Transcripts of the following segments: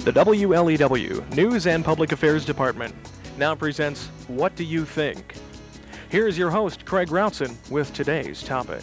The WLEW News and Public Affairs Department now presents What Do You Think? Here's your host, Craig Routson, with today's topic.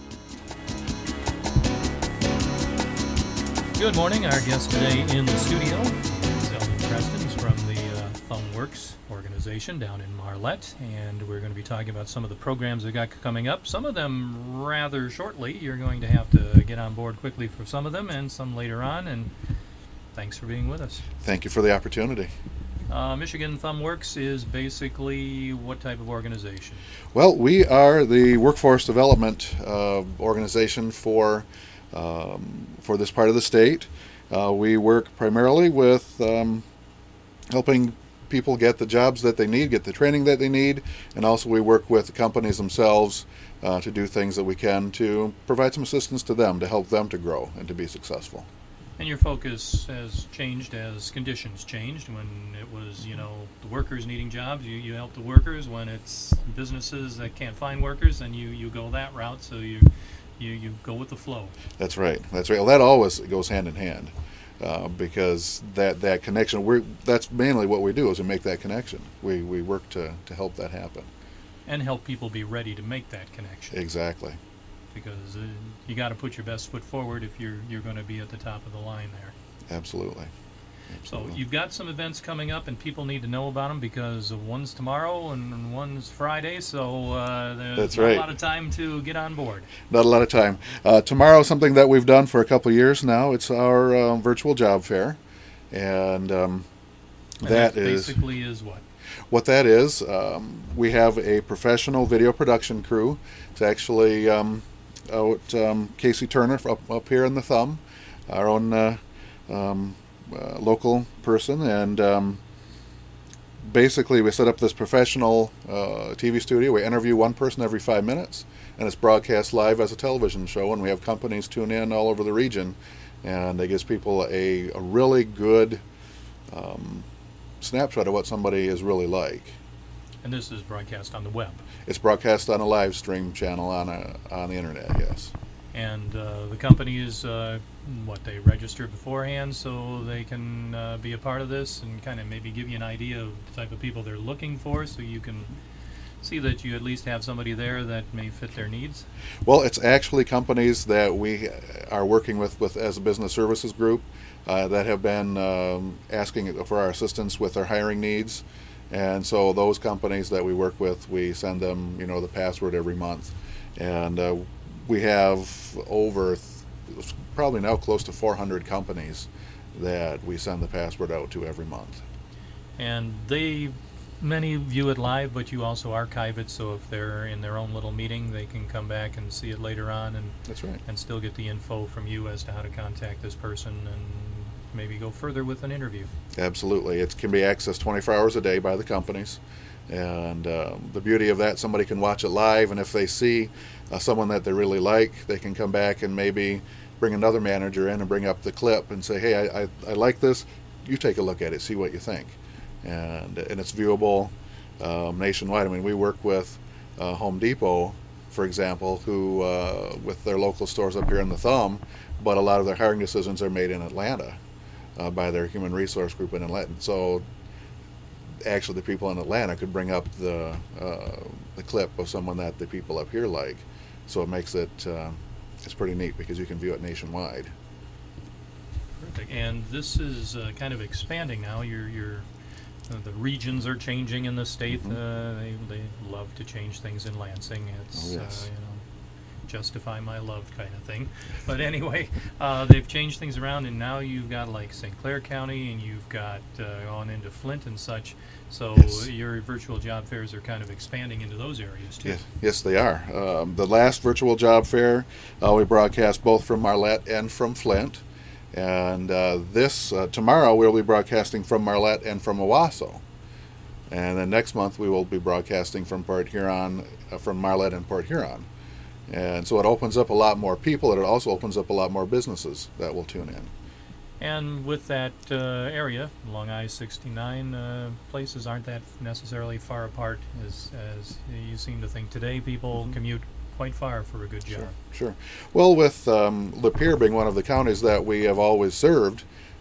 Good morning. Our guest today in the studio is Eldon Preston. He's from the ThumbWorks organization down in Marlette, and we're going to be talking about some of the programs we got coming up. Some of them rather shortly. You're going to have to get on board quickly for some of them, and some later on. And thanks for being with us. Thank you for the opportunity. Michigan ThumbWorks is basically what type of organization? Well, we are the workforce development organization for this part of the state. We work primarily with helping people get the jobs that they need, get the training that they need, and also we work with the companies themselves to do things that we can to provide some assistance to them, to help them to grow and to be successful. And your focus has changed as conditions changed. When it was, the workers needing jobs, you help the workers. When it's businesses that can't find workers, then you go that route, so you go with the flow. That's right. Well, that always goes hand in hand because that connection, that's mainly what we do, is we make that connection. We work to help that happen. And help people be ready to make that connection. Exactly. Because you got to put your best foot forward if you're going to be at the top of the line there. Absolutely. So you've got some events coming up, and people need to know about them because one's tomorrow and one's Friday, so there's not a lot of time to get on board. Not a lot of time. Tomorrow, something that we've done for a couple of years now, it's our virtual job fair, and that basically is what? What that is, we have a professional video production crew. It's actually Casey Turner up here in the Thumb, our own local person, and basically we set up this professional TV studio. We interview one person every 5 minutes, and it's broadcast live as a television show, and we have companies tune in all over the region, and it gives people a really good snapshot of what somebody is really like. And this is broadcast on the web? It's broadcast on a live stream channel on the internet, yes. And the companies, they register beforehand so they can be a part of this and kind of maybe give you an idea of the type of people they're looking for, so you can see that you at least have somebody there that may fit their needs? Well, it's actually companies that we are working with as a business services group that have been asking for our assistance with their hiring needs. And so those companies that we work with, we send them, the password every month. And we have over probably now close to 400 companies that we send the password out to every month. And many view it live, but you also archive it, so if they're in their own little meeting, they can come back and see it later on, and that's right, and still get the info from you as to how to contact this person and maybe go further with an interview. Absolutely. It can be accessed 24 hours a day by the companies, and the beauty of that, somebody can watch it live, and if they see someone that they really like, they can come back and maybe bring another manager in and bring up the clip and say, hey, I like this, you take a look at it, see what you think. And it's viewable nationwide. I mean, we work with Home Depot, for example, who with their local stores up here in the Thumb, but a lot of their hiring decisions are made in Atlanta by their human resource group in Atlanta. So actually the people in Atlanta could bring up the clip of someone that the people up here like. So it makes it, it's pretty neat because you can view it nationwide. Perfect. And this is kind of expanding now. The regions are changing in the state. Mm-hmm. They love to change things in Lansing. It's justify my love kind of thing. But anyway, they've changed things around, and now you've got like St. Clair County, and you've got on into Flint and such. So your virtual job fairs are kind of expanding into those areas too. Yes, they are. The last virtual job fair, we broadcast both from Marlette and from Flint. And tomorrow we'll be broadcasting from Marlette and from Owasso. And then next month we will be broadcasting from Port Huron, from Marlette and Port Huron. And so it opens up a lot more people, and it also opens up a lot more businesses that will tune in. And with that area along I-69, places aren't that necessarily far apart as you seem to think today. People commute quite far for a good job. Sure. Well, with Lapeer being one of the counties that we have always served,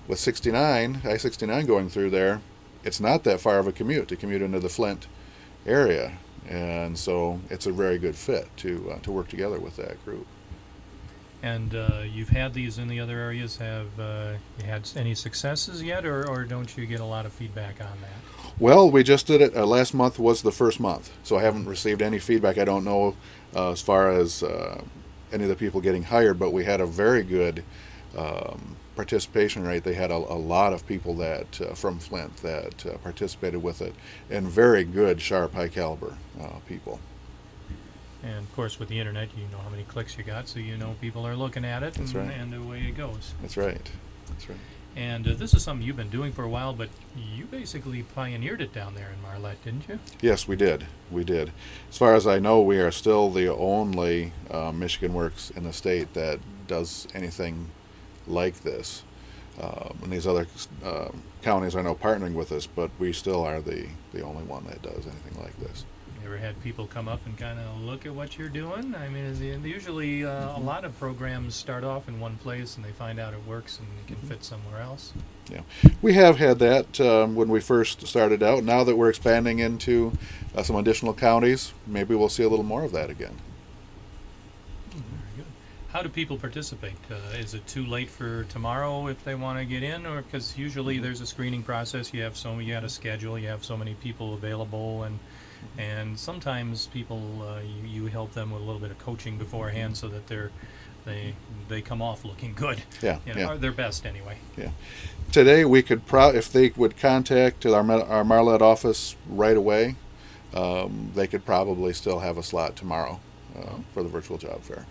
with I-69 going through there, it's not that far of a commute to commute into the Flint area, and so it's a very good fit to work together with that group. And you've had these in the other areas. Have you had any successes yet, or don't you get a lot of feedback on that? Well, we just did it. Last month was the first month, so I haven't received any feedback. I don't know as far as any of the people getting hired, but we had a very good participation rate. They had a lot of people that from Flint that participated with it, and very good, sharp, high caliber people. And of course, with the internet, you know how many clicks you got, so you know people are looking at it, That's right. And away it goes. That's right. That's right. And this is something you've been doing for a while, but you basically pioneered it down there in Marlette, didn't you? Yes, we did. We did. As far as I know, we are still the only Michigan Works in the state that does anything like this. And these other counties are now partnering with us, but we still are the only one that does anything like this. You ever had people come up and kind of look at what you're doing? I mean, usually a lot of programs start off in one place and they find out it works and it can fit somewhere else. Yeah, we have had that when we first started out. Now that we're expanding into some additional counties, maybe we'll see a little more of that again. Very good. How do people participate? Is it too late for tomorrow if they want to get in, or because usually there's a screening process? You got a schedule, you have so many people available, and sometimes people you help them with a little bit of coaching beforehand so that they come off looking good. Yeah, Or their best anyway. Yeah. Today we could if they would contact our Marlette office right away, they could probably still have a slot tomorrow for the virtual job fair.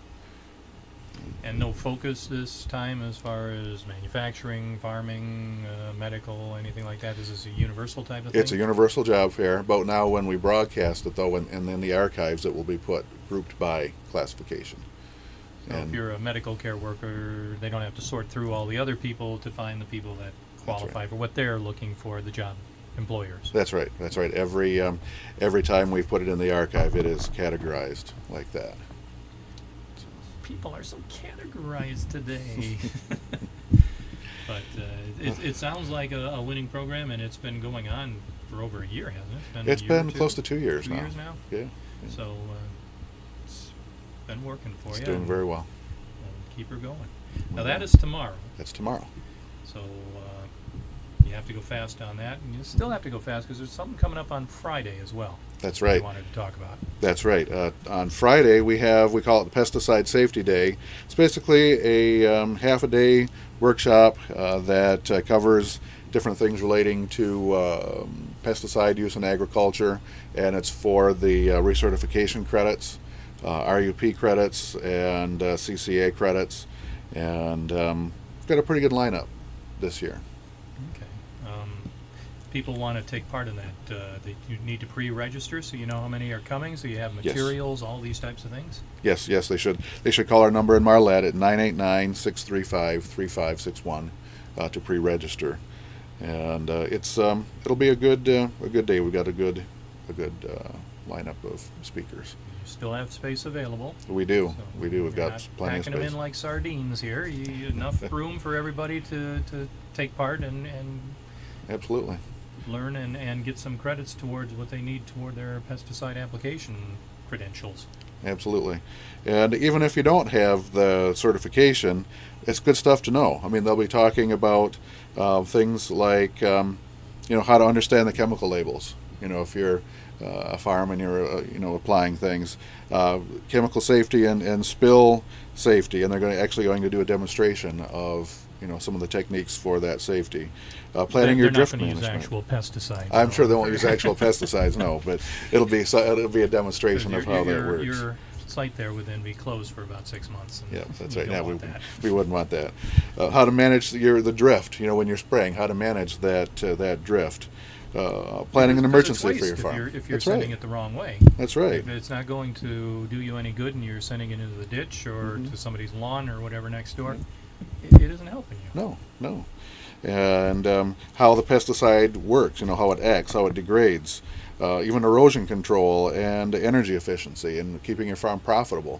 And no focus this time as far as manufacturing, farming, medical, anything like that? Is this a universal type of thing? It's a universal job fair, but now when we broadcast it, though, and in the archives, it will be grouped by classification. So if you're a medical care worker, they don't have to sort through all the other people to find the people that qualify for what they're looking for, the job employers. That's right. That's right. Every time we put it in the archive, it is categorized like that. People are so categorized today. But it sounds like a winning program, and it's been going on for over a year, hasn't it? It's been close to 2 years now. 2 years now? Yeah. So it's been working for you. It's doing very well. And keep her going. Now that is tomorrow. That's tomorrow. So you have to go fast on that, and you still have to go fast because there's something coming up on Friday as well. That's right. I wanted to talk about. That's right. On Friday we call it the Pesticide Safety Day. It's basically a half a day workshop that covers different things relating to pesticide use in agriculture, and it's for the recertification credits, RUP credits, and CCA credits, and we've got a pretty good lineup this year. Okay. People want to take part in that. You need to pre-register so you know how many are coming, so you have materials, all these types of things? Yes, they should. They should call our number in Marlette at 989-635-3561 to pre-register. And it'll be a good day. We've got a good lineup of speakers. You still have space available. We do. So We've got plenty of space. Packing them in like sardines here. Enough room for everybody to take part and Absolutely. learn and get some credits towards what they need toward their pesticide application credentials. Absolutely. And even if you don't have the certification, it's good stuff to know. I mean, they'll be talking about things like, how to understand the chemical labels. If you're a farm and you're, applying things, chemical safety and spill safety, and they're going to do a demonstration of, some of the techniques for that safety. Planning your drift management. They're not going to use actual pesticides. I'm sure they won't use actual pesticides, no, but it'll be a demonstration of how that works. Your site there would then be closed for about 6 months. Yeah, that's right. Yeah, we wouldn't want that. How to manage the drift, when you're spraying, how to manage that drift. Planning an emergency for your farm. If you're sending it the wrong way. That's right. If it's not going to do you any good and you're sending it into the ditch or to somebody's lawn or whatever next door, it isn't helping you. No. And how the pesticide works, how it acts, how it degrades, even erosion control and energy efficiency and keeping your farm profitable.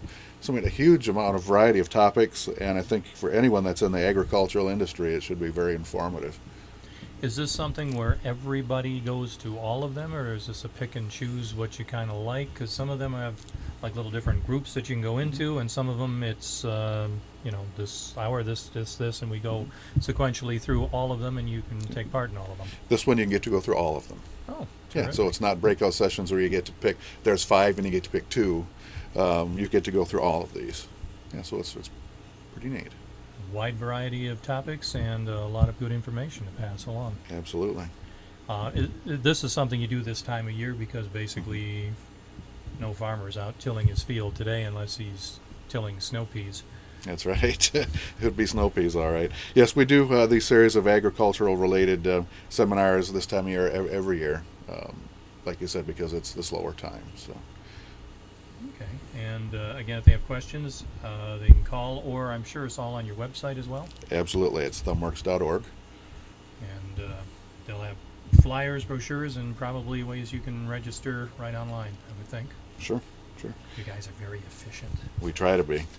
So a huge amount of variety of topics, and I think for anyone that's in the agricultural industry, it should be very informative. Is this something where everybody goes to all of them, or is this a pick and choose what you kind of like? Because some of them have like little different groups that you can go into, and some of them it's this hour, this, and we go sequentially through all of them, and you can take part in all of them. This one you can get to go through all of them. Oh, yeah. So it's not breakout sessions where you get to pick. There's 5 and you get to pick 2. You get to go through all of these. Yeah. So it's pretty neat. Wide variety of topics and a lot of good information to pass along. Absolutely. This is something you do this time of year because basically no farmer's out tilling his field today unless he's tilling snow peas. That's right. It would be snow peas, all right. Yes, we do these series of agricultural related seminars this time of year every year, like you said, because it's the slower time. So. Okay, and again, if they have questions, they can call, or I'm sure it's all on your website as well. Absolutely, it's thumbworks.org. And they'll have flyers, brochures, and probably ways you can register right online, I would think. Sure. You guys are very efficient. We try to be.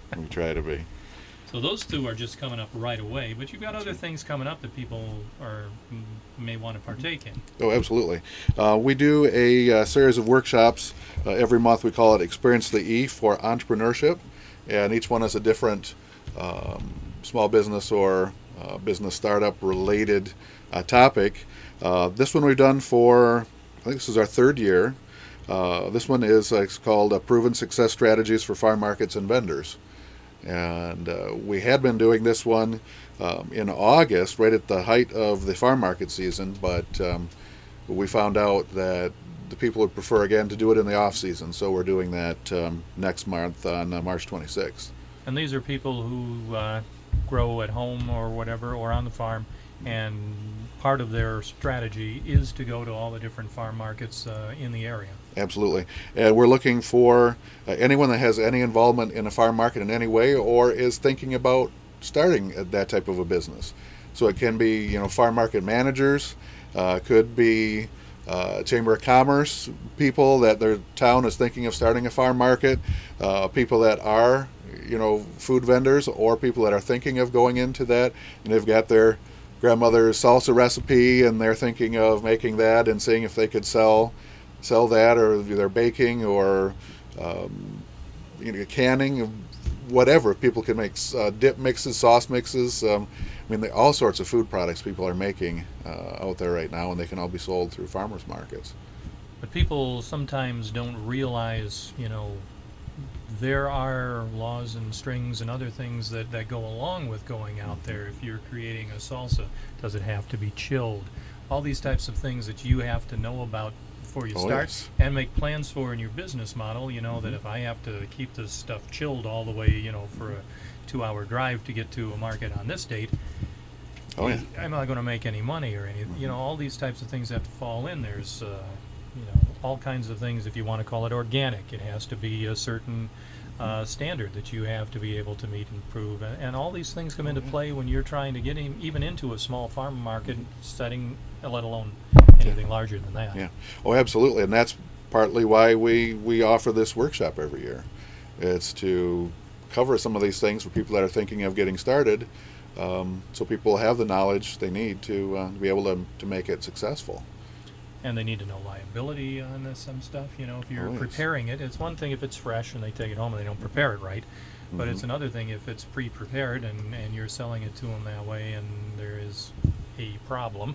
So those 2 are just coming up right away, but you've got other things coming up that people may want to partake in. Oh, absolutely. We do a series of workshops every month. We call it Experience the E for Entrepreneurship, and each one is a different small business or business startup related topic. This one we've done for, I think this is our 3rd year. This one is it's called Proven Success Strategies for Farm Markets and Vendors. And we had been doing this one in August, right at the height of the farm market season, but we found out that the people would prefer, again, to do it in the off-season, so we're doing that next month on March 26th. And these are people who grow at home or whatever, or on the farm, and part of their strategy is to go to all the different farm markets in the area. Absolutely. And we're looking for anyone that has any involvement in a farm market in any way or is thinking about starting that type of a business. So it can be, farm market managers, could be Chamber of Commerce people that their town is thinking of starting a farm market, people that are, food vendors, or people that are thinking of going into that, and they've got their grandmother's salsa recipe and they're thinking of making that and seeing if they could sell that, or they're baking or canning, whatever. People can make dip mixes, sauce mixes. All sorts of food products people are making out there right now, and they can all be sold through farmers markets. But people sometimes don't realize, there are laws and strings and other things that go along with going out there. If you're creating a salsa, does it have to be chilled? All these types of things that you have to know about before you start, yes. And make plans for in your business model. That if I have to keep this stuff chilled all the way, for a 2-hour drive to get to a market on this date, I'm not going to make any money or anything. All these types of things have to fall in. There's all kinds of things. If you want to call it organic, it has to be a certain standard that you have to be able to meet and prove, and all these things come into play when you're trying to get even into a small farm market setting, let alone anything larger than that. Yeah. Oh, absolutely, and that's partly why we offer this workshop every year. It's to cover some of these things for people that are thinking of getting started, so people have the knowledge they need to be able to make it successful. And they need to know liability on some stuff. If you're preparing it, it's one thing if it's fresh and they take it home and they don't prepare it right. But it's another thing if it's pre-prepared and you're selling it to them that way and there is a problem.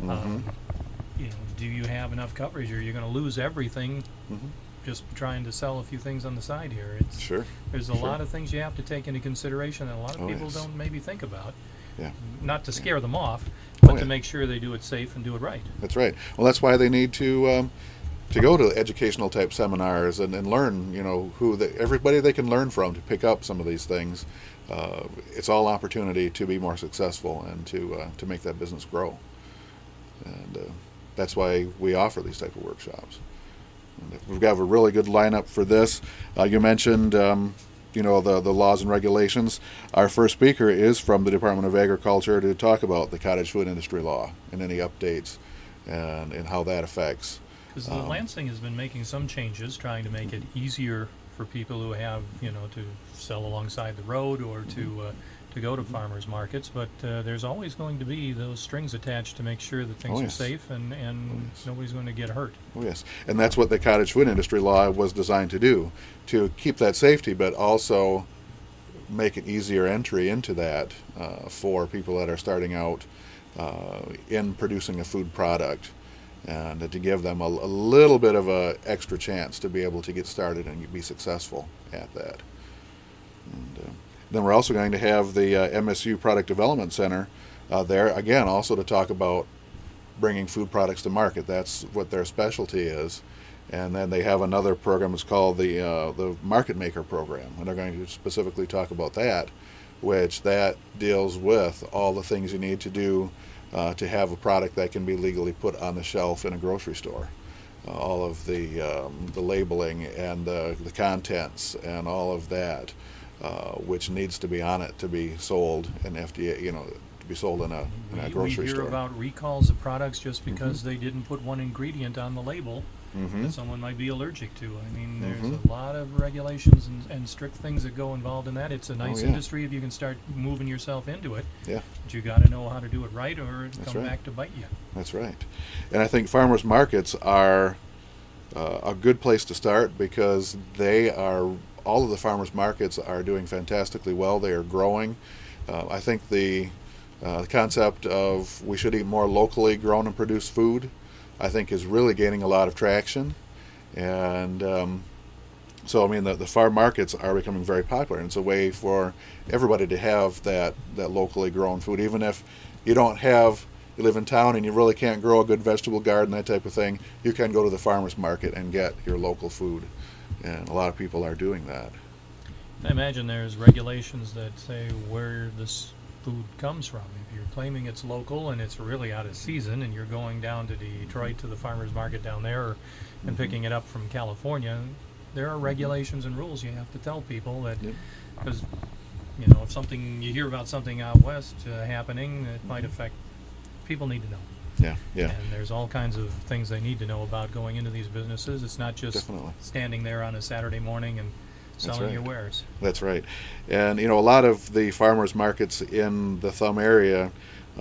Do you have enough coverage, or are you going to lose everything just trying to sell a few things on the side here? There's a lot of things you have to take into consideration that a lot of people don't maybe think about. Yeah. Not to scare them off, but to make sure they do it safe and do it right. That's right. Well, that's why they need to go to educational type seminars and learn, everybody they can learn from to pick up some of these things. It's all opportunity to be more successful and to make that business grow. And that's why we offer these type of workshops. And we've got a really good lineup for this. You mentioned the laws and regulations. Our first speaker is from the Department of Agriculture to talk about the cottage food industry law and any updates and how that affects. Because Lansing has been making some changes, trying to make it easier for people who have, to sell alongside the road or to go to farmers markets, but there's always going to be those strings attached to make sure that things are safe and nobody's going to get hurt. Oh, yes. And that's what the cottage food industry law was designed to do, to keep that safety, but also make an easier entry into that for people that are starting out in producing a food product, and to give them a little bit of a extra chance to be able to get started and be successful at that. And then we're also going to have the MSU Product Development Center there, again, also to talk about bringing food products to market. That's what their specialty is. And then they have another program, it's called the Market Maker Program, and they're going to specifically talk about that, which that deals with all the things you need to do to have a product that can be legally put on the shelf in a grocery store. All of the labeling and the contents and all of that, which needs to be on it to be sold in FDA, to be sold in a grocery store. We hear about recalls of products just because they didn't put one ingredient on the label that someone might be allergic to. I mean, there's a lot of regulations and strict things that go involved in that. It's a nice industry if you can start moving yourself into it. Yeah. But you got to know how to do it right, or it'll come back to bite you. That's right. And I think farmers markets are a good place to start, because all of the farmers markets are doing fantastically well. They are growing. I think the concept of we should eat more locally grown and produced food, I think, is really gaining a lot of traction. And so, I mean, the farm markets are becoming very popular, and it's a way for everybody to have that locally grown food. Even if you live in town and you really can't grow a good vegetable garden, that type of thing, you can go to the farmer's market and get your local food. And a lot of people are doing that. I imagine there's regulations that say where this food comes from. If you're claiming it's local and it's really out of season and you're going down to Detroit to the farmer's market down there and picking it up from California, there are regulations and rules you have to tell people that, because if you hear about something out west happening, it might affect, people need to know. Yeah. And there's all kinds of things they need to know about going into these businesses. It's not just standing there on a Saturday morning and selling your wares. That's right. And, a lot of the farmers markets in the Thumb area,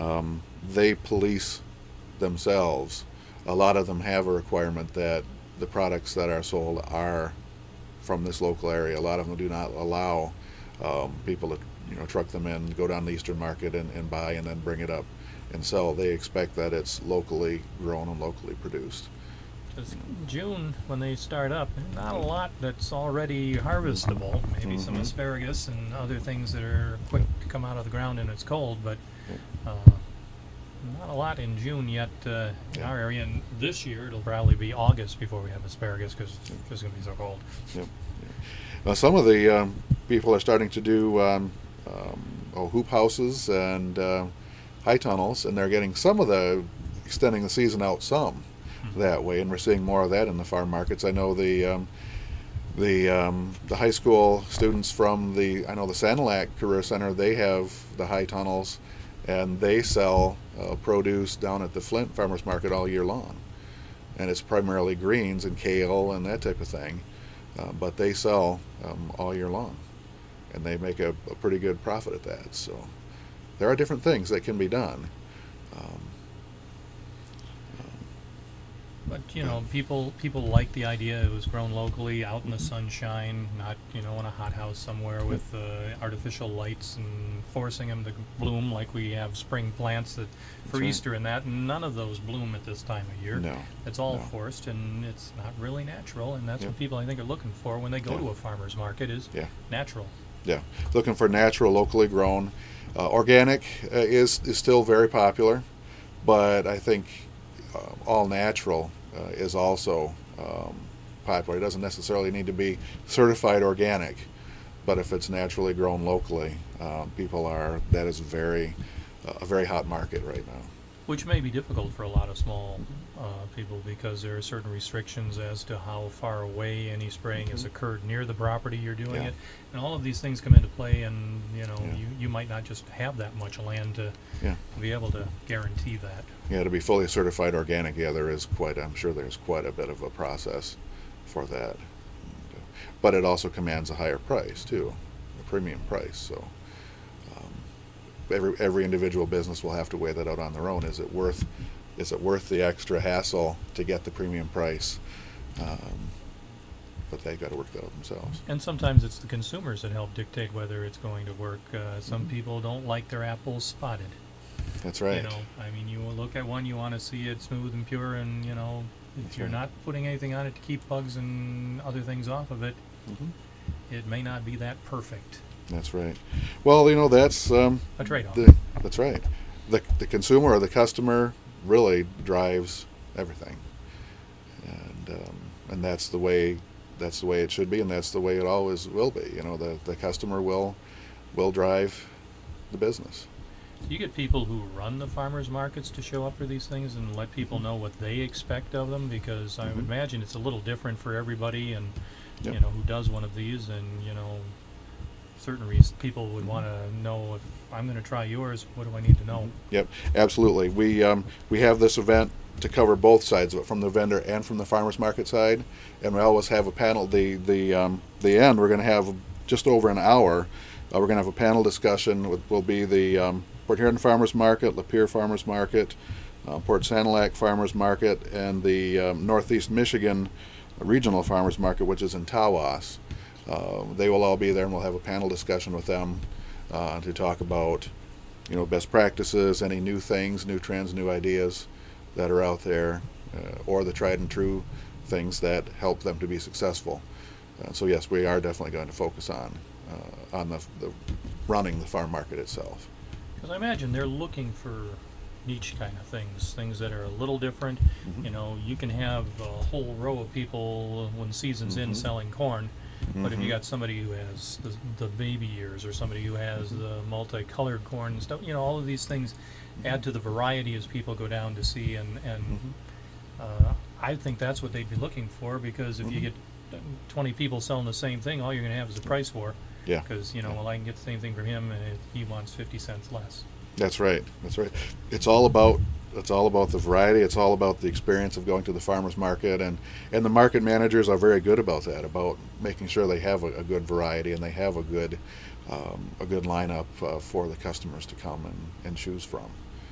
they police themselves. A lot of them have a requirement that the products that are sold are from this local area. A lot of them do not allow people to truck them in, go down the Eastern Market and buy and then bring it up and sell. They expect that it's locally grown and locally produced. Because June, when they start up, not a lot that's already harvestable. Maybe some asparagus and other things that are quick to come out of the ground and it's cold, but not a lot in June yet in our area. And this year, it'll probably be August before we have asparagus, because it's just going to be so cold. Now, some of the people are starting to do hoop houses and high tunnels, and they're getting extending the season out some that way, and we're seeing more of that in the farm markets. I know the high school students from the Sanilac Career Center, they have the high tunnels, and they sell produce down at the Flint Farmers Market all year long, and it's primarily greens and kale and that type of thing, but they sell all year long, and they make a pretty good profit at that. So there are different things that can be done. But people like the idea it was grown locally, out in the sunshine, not in a hothouse somewhere with artificial lights and forcing them to bloom like we have spring plants for Easter and that. None of those bloom at this time of year. No, it's all forced, and it's not really natural. And that's what people, I think, are looking for when they go to a farmer's market is natural. Yeah, looking for natural, locally grown. Organic is still very popular, but I think all natural is also popular. It doesn't necessarily need to be certified organic, but if it's naturally grown locally, that is a very hot market right now. Which may be difficult for a lot of small people, because there are certain restrictions as to how far away any spraying has occurred near the property you're doing it, and all of these things come into play. And you might not just have that much land to be able to guarantee that. Yeah, to be fully certified organic, I'm sure there's quite a bit of a process for that. but it also commands a higher price too, a premium price. So every individual business will have to weigh that out on their own. Is it worth the extra hassle to get the premium price? But they've got to work that out themselves. And sometimes it's the consumers that help dictate whether it's going to work. Some people don't like their apples spotted. That's right. You know, I mean, you look at one, you want to see it smooth and pure, and you know, if you're not putting anything on it to keep bugs and other things off of it, it may not be that perfect. That's right. Well, you know, that's a trade-off. That's right. The consumer or the customer really drives everything, and that's the way it should be, and that's the way it always will be. You know, the customer will drive the business. You get people who run the farmers markets to show up for these things and let people know what they expect of them, because I would imagine it's a little different for everybody, and you know, who does one of these, and you know, certain people would want to know, if I'm going to try yours, what do I need to know? Yep, absolutely. We have this event to cover both sides of it, from the vendor and from the farmers market side, and we always have a panel. The end, we're going to have just over an hour. We're going to have a panel discussion. Will be the Port Huron Farmers Market, Lapeer Farmers Market, Port Sanilac Farmers Market, and the Northeast Michigan Regional Farmers Market, which is in Tawas. They will all be there, and we'll have a panel discussion with them to talk about, you know, best practices, any new things, new trends, new ideas that are out there, or the tried and true things that help them to be successful. So yes, we are definitely going to focus on the running the farm market itself. Because I imagine they're looking for niche kind of things that are a little different. You know, you can have a whole row of people when the season's in selling corn, but if you got somebody who has the baby ears, or somebody who has the multicolored corn and stuff, you know, all of these things add to the variety as people go down to see, and I think that's what they'd be looking for, because if you get 20 people selling the same thing, all you're going to have is a price war. Yeah. Because, you know, well, I can get the same thing from him, and he wants 50 cents less. That's right. That's right. It's all about the variety. It's all about the experience of going to the farmers market, and the market managers are very good about that, about making sure they have a good variety, and they have a good lineup for the customers to come and choose from.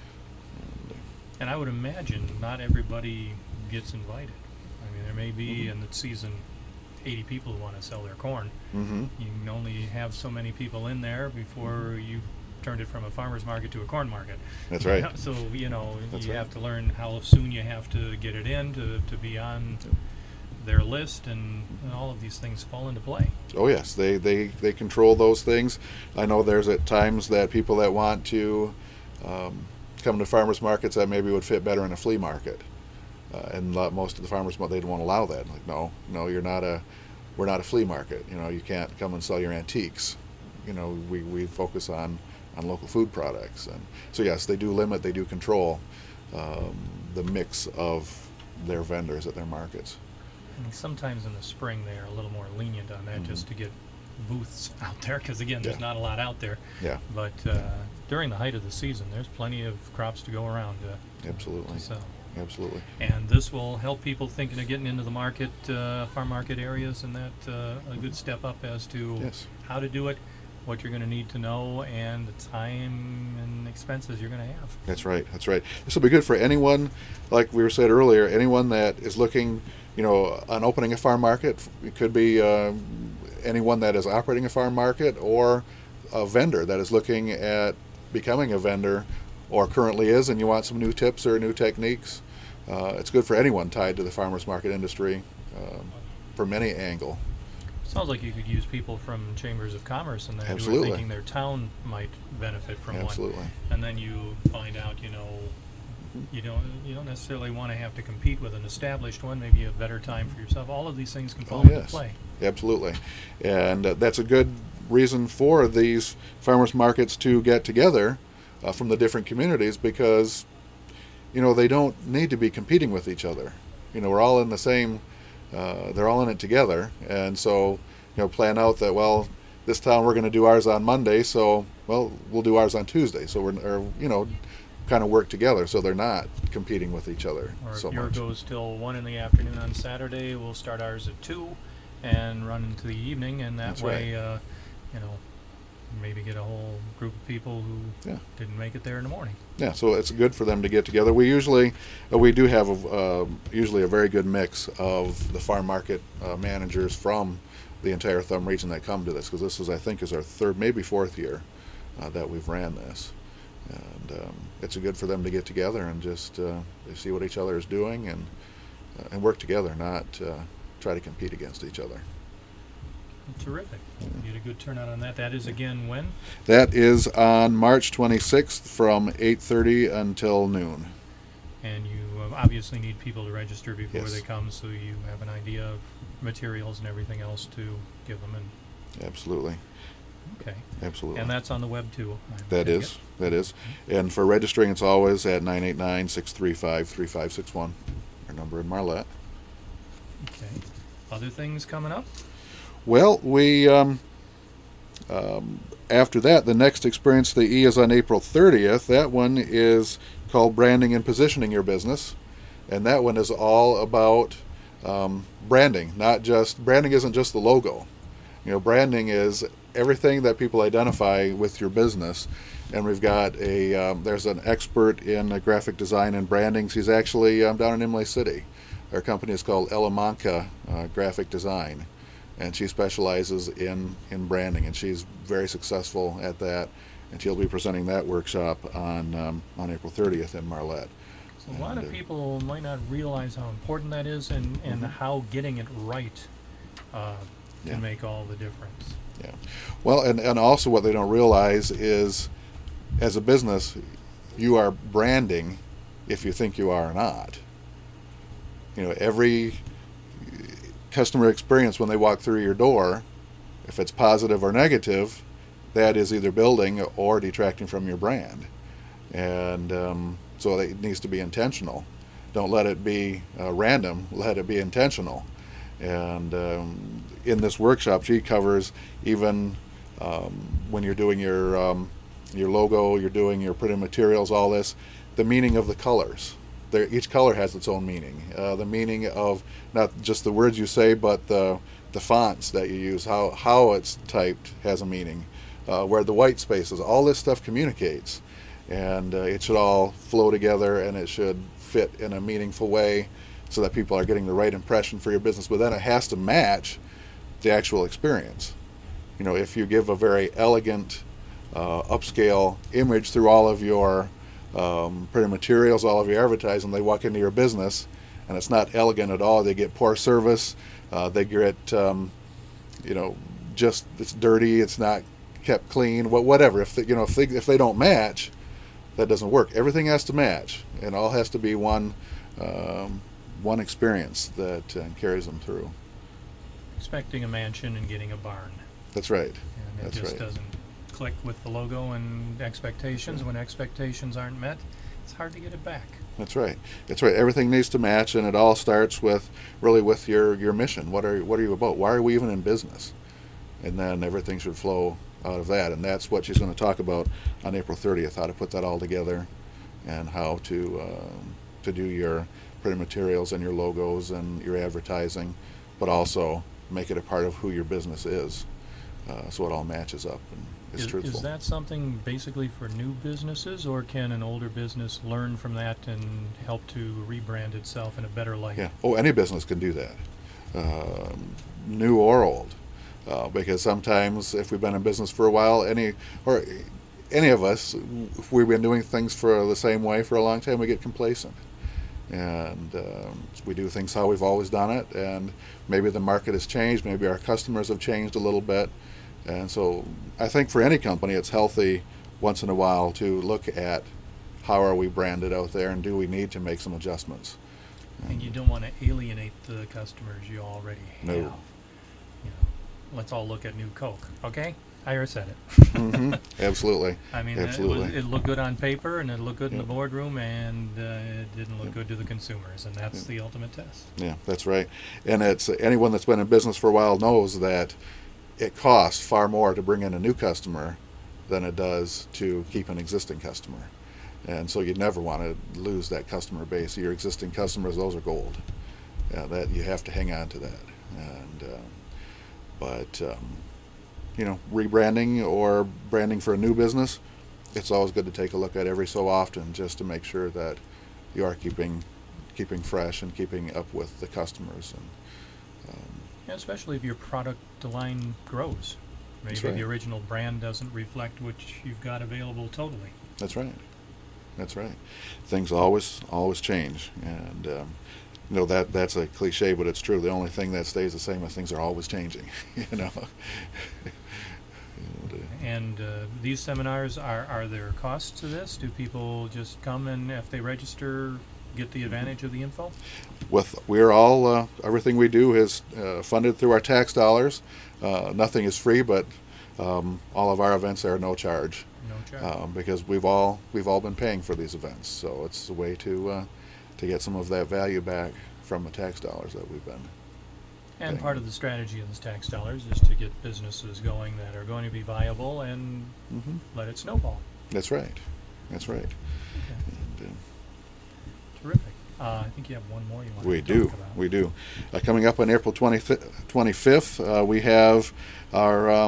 And I would imagine not everybody gets invited. I mean, there may be in the season 80 people who want to sell their corn. You can only have so many people in there before you turned it from a farmer's market to a corn market. That's right. So, you know, you have to learn how soon you have to get it in to be on their list, and all of these things fall into play. Oh yes, they control those things. I know there's at times that people that want to come to farmers markets that maybe would fit better in a flea market, and most of the farmers, they don't want to allow that. Like, no, we're not a flea market. You know, you can't come and sell your antiques. You know, we focus on local food products, and so yes, they do control the mix of their vendors at their markets. And sometimes in the spring they are a little more lenient on that, just to get booths out there, because again, there's not a lot out there. Yeah. But during the height of the season, there's plenty of crops to go around. Absolutely. To sell. Absolutely. And this will help people thinking of getting into the market, farm market areas, and that a good step up as to how to do it, what you're going to need to know, and the time and expenses you're going to have. That's right. That's right. This will be good for anyone, like we were said earlier, anyone that is looking, you know, on opening a farm market. It could be anyone that is operating a farm market, or a vendor that is looking at becoming a vendor, or currently is, and you want some new tips or new techniques. It's good for anyone tied to the farmers market industry from any angle. Sounds like you could use people from chambers of commerce and that who are thinking their town might benefit from one. And then you find out, you know, you don't necessarily want to have to compete with an established one. Maybe a better time for yourself. All of these things can fall into play. Absolutely. And that's a good reason for these farmers markets to get together from the different communities, because, you know, they don't need to be competing with each other. You know, we're all in the same, they're all in it together. And so, you know, plan out that, well, this town we're going to do ours on Monday, so, well, we'll do ours on Tuesday. So you know, kind of work together so they're not competing with each other or so if yours much. Goes till 1 in the afternoon on Saturday, we'll start ours at 2, and run into the evening, and that That's way, you know, maybe get a whole group of people who Yeah. didn't make it there in the morning. Yeah, so it's good for them to get together. We do have usually a very good mix of the farm market managers from the entire Thumb region that come to this, because this is, I think, is our third, maybe fourth year that we've ran this. And it's good for them to get together and just see what each other is doing and work together, not try to compete against each other. Terrific. You had a good turnout on that. That is again when? That is on March 26th from 8:30 until noon. And you obviously need people to register before Yes. they come, so you have an idea of materials and everything else to give them. And Absolutely. okay. Absolutely. And that's on the web too. I That take is. it? That is. And for registering, it's always at 989-635-3561, our number in Marlette. Okay. Other things coming up? Well, we after that, the next Experience the E is on April 30th. That one is called Branding and Positioning Your Business, and that one is all about branding. Branding isn't just the logo. You know, branding is everything that people identify with your business. And we've got there's an expert in graphic design and branding. She's actually down in Imlay City. Our company is called Elamanca Graphic Design, and she specializes in branding, and she's very successful at that. And she'll be presenting that workshop on April 30th in Marlette. So a lot of people might not realize how important that is, and how getting it right can Yeah. make all the difference. Yeah. Well, and also what they don't realize is, as a business, you are branding if you think you are or not. You know, every customer experience when they walk through your door, if it's positive or negative, that is either building or detracting from your brand. And so it needs to be intentional. Don't let it be random, let it be intentional. And in this workshop, she covers even when you're doing your logo, you're doing your printed materials, all this, the meaning of the colors. Each color has its own meaning. The meaning of not just the words you say, but the fonts that you use, how it's typed has a meaning. Where the white spaces, all this stuff communicates. And it should all flow together, and it should fit in a meaningful way so that people are getting the right impression for your business. But then it has to match the actual experience. You know, if you give a very elegant, upscale image through all of your printed materials, all of your advertising, they walk into your business and it's not elegant at all. They get poor service. They get, just it's dirty. It's not kept clean. Whatever. If they don't match, that doesn't work. Everything has to match, and all has to be one experience that carries them through. Expecting a mansion and getting a barn. That's right. And it That's just right. doesn't click with the logo and expectations. When expectations aren't met, it's hard to get it back. That's right. That's right. Everything needs to match, and it all starts with your mission. What are you about? Why are we even in business? And then everything should flow out of that. And that's what she's going to talk about on April 30th, how to put that all together and how to do your printed materials and your logos and your advertising, but also make it a part of who your business is, so it all matches up and is truthful. Is that something basically for new businesses, or can an older business learn from that and help to rebrand itself in a better light? Yeah. Oh, any business can do that, new or old, because sometimes if we've been in business for a while, any of us, if we've been doing things for the same way for a long time, we get complacent. And we do things how we've always done it, and maybe the market has changed, maybe our customers have changed a little bit. And so I think for any company, it's healthy once in a while to look at how are we branded out there, and do we need to make some adjustments. And you don't want to alienate the customers you already have. No. You know, let's all look at new Coke, okay? Ira said it. Mm-hmm. Absolutely. I mean, Absolutely. it looked good on paper, and it looked good in the boardroom, and it didn't look Yeah. good to the consumers, and that's the ultimate test. Yeah, that's right. And it's anyone that's been in business for a while knows that it costs far more to bring in a new customer than it does to keep an existing customer. And so you never want to lose that customer base. Your existing customers, those are gold. That you have to hang on to that. And But rebranding or branding for a new business, it's always good to take a look at every so often, just to make sure that you are keeping fresh and keeping up with the customers. And Yeah, especially if your product line grows. Maybe right. the original brand doesn't reflect what you've got available totally. That's right. That's right. Things always change, and that's a cliche, but it's true. The only thing that stays the same is things are always changing. And these seminars, are there costs to this? Do people just come and if they register, get the advantage of the info? We're all everything we do is funded through our tax dollars. Nothing is free, but all of our events are no charge. No charge. Because we've all been paying for these events, so it's a way to get some of that value back from the tax dollars that we've been. And part of the strategy of these tax dollars is to get businesses going that are going to be viable and let it snowball. That's right. That's right. Okay. And, Terrific. I think you have one more you want we to talk about. We do. Coming up on April 25th, we have our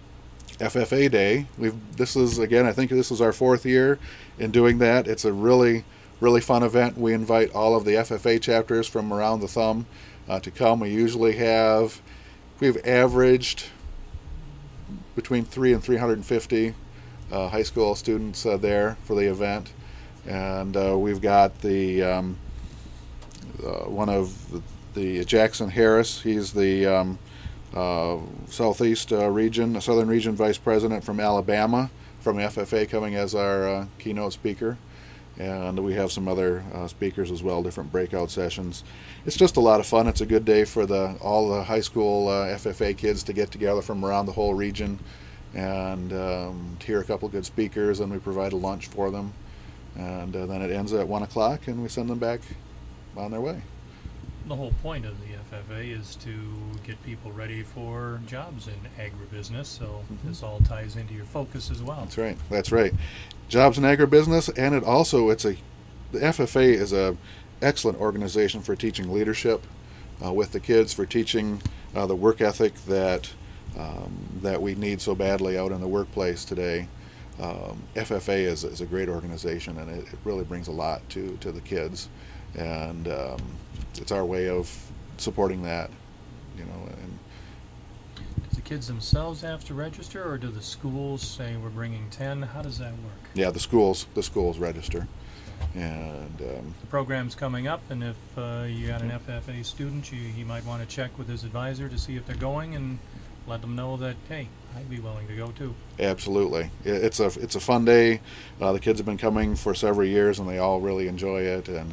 FFA Day. I think this is our 4th year in doing that. It's a really, really fun event. We invite all of the FFA chapters from around the thumb to come. We've averaged between 300 and 350 high school students there for the event. And we've got the one of the Jackson Harris. He's the southern region vice president from Alabama, from FFA, coming as our keynote speaker. And we have some other speakers as well, different breakout sessions. It's just a lot of fun. It's a good day for all the high school FFA kids to get together from around the whole region and to hear a couple good speakers, and we provide a lunch for them. And then it ends at 1 o'clock, and we send them back on their way. The whole point of the FFA is to get people ready for jobs in agribusiness, so this all ties into your focus as well. That's right. Jobs in agribusiness, and the FFA is a excellent organization for teaching leadership with the kids, for teaching the work ethic that we need so badly out in the workplace today. FFA is a great organization, and it really brings a lot to the kids, and it's our way of supporting that, And do the kids themselves have to register, or do the schools say we're bringing 10? How does that work? Yeah, the schools register, and the program's coming up, and if you got an FFA student, he might want to check with his advisor to see if they're going, and let them know that, hey, I'd be willing to go too. Absolutely. It's a fun day. The kids have been coming for several years, and they all really enjoy it, and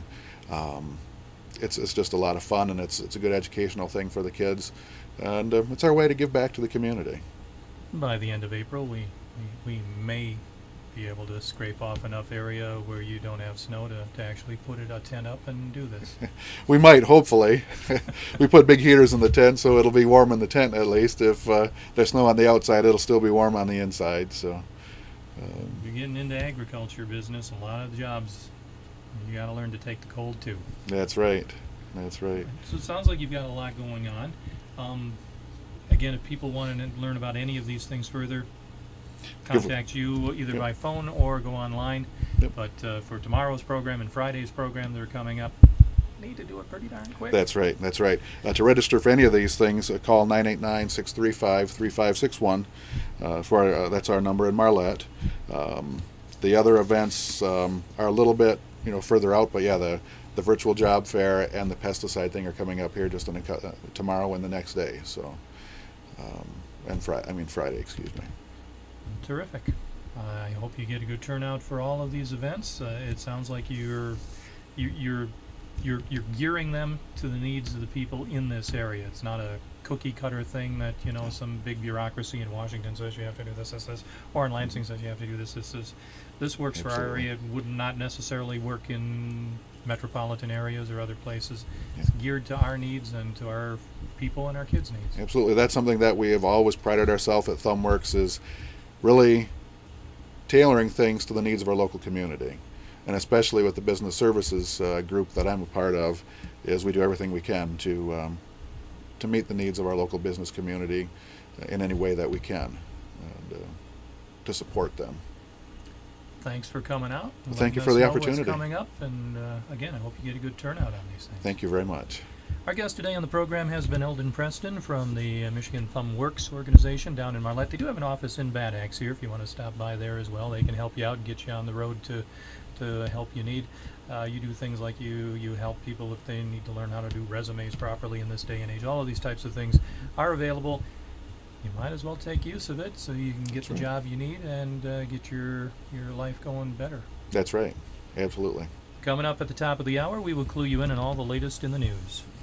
it's just a lot of fun, and it's a good educational thing for the kids, and it's our way to give back to the community. By the end of April, we may be able to scrape off enough area where you don't have snow to actually put a tent up and do this. We might, hopefully. We put big heaters in the tent, so it'll be warm in the tent at least. If there's snow on the outside, it'll still be warm on the inside. So you're getting into agriculture business, a lot of jobs, you got to learn to take the cold too. That's right. So it sounds like you've got a lot going on. Again, if people want to learn about any of these things further, contact you either by phone or go online. Yep. But for tomorrow's program and Friday's program that are coming up, need to do it pretty darn quick. That's right. To register for any of these things, call 989-635-3561. That's our number in Marlette. The other events are a little bit further out, but yeah, the virtual job fair and the pesticide thing are coming up here just tomorrow and the next day. So, Friday, excuse me. Terrific. I hope you get a good turnout for all of these events. It sounds like you're gearing them to the needs of the people in this area. It's not a cookie cutter thing that some big bureaucracy in Washington says you have to do this, or in Lansing says you have to do this. This works for our area. It would not necessarily work in metropolitan areas or other places. Yeah. It's geared to our needs and to our people and our kids' needs. Absolutely. That's something that we have always prided ourselves at ThumbWorks, is really tailoring things to the needs of our local community. And especially with the business services group that I'm a part of, is we do everything we can to to meet the needs of our local business community in any way that we can, and to support them. Thanks for coming out. Thank you for the opportunity. What's coming up, and again, I hope you get a good turnout on these things. Thank you very much. Our guest today on the program has been Eldon Preston from the Michigan Thumb Works organization down in Marlette. They do have an office in Bad Axe here if you want to stop by there as well. They can help you out and get you on the road to help you need. You do things like you help people if they need to learn how to do resumes properly in this day and age. All of these types of things are available. You might as well take use of it so you can get the job you need and get your life going better. That's right. Absolutely. Coming up at the top of the hour, we will clue you in on all the latest in the news.